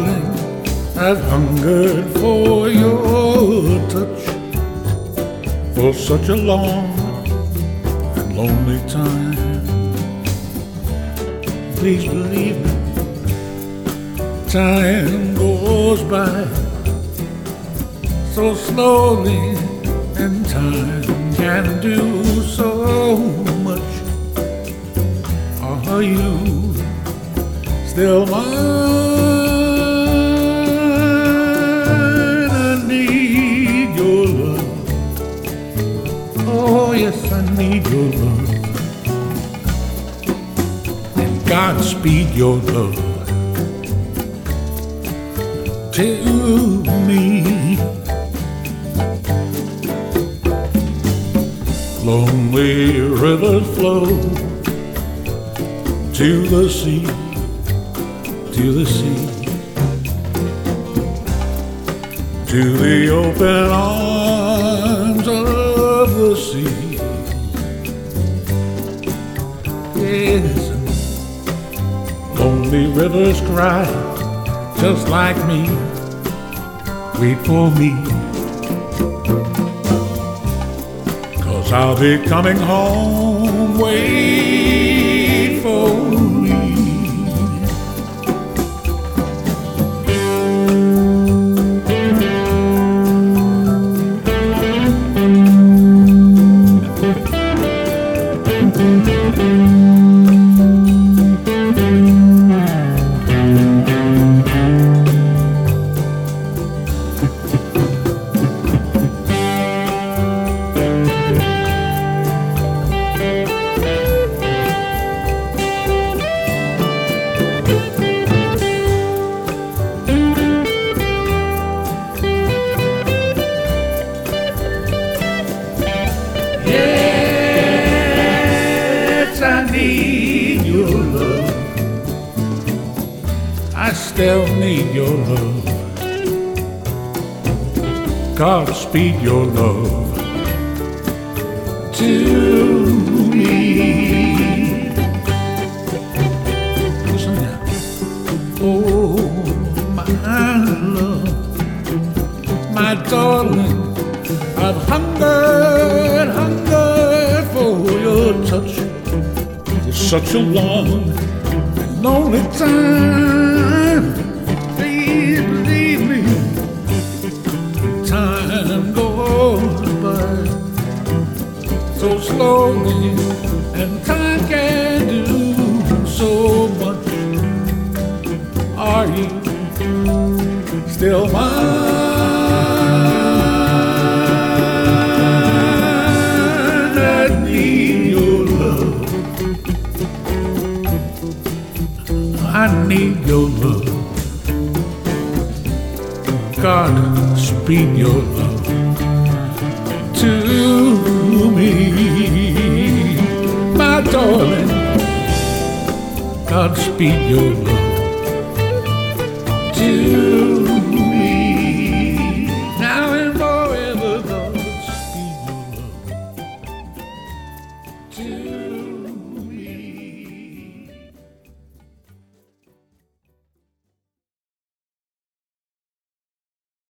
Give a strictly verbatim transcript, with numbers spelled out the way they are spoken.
darling, I've hungered for your touch for such a long and lonely time. Please believe me, time goes by so slowly, and time can do so much. Are you still mine? I need your love. Oh yes, I need your love. And Godspeed your love to me. Lonely rivers flow to the sea, to the sea, to the open arms of the sea. Yes, lonely rivers cry just like me. Wait for me, 'cause I'll be coming home. Wait for me. I need your love. I still need your love. Godspeed your love to me. Listen now. Oh, my love, my darling, I've hungered, hungered for your touch. Such a long and lonely time. Please believe me, time goes by so slowly, and time can do so much. Are you still mine? I need your love. I need your love. Godspeed your love to me, my darling. Godspeed your love to me. Now and forever, Godspeed your love to me.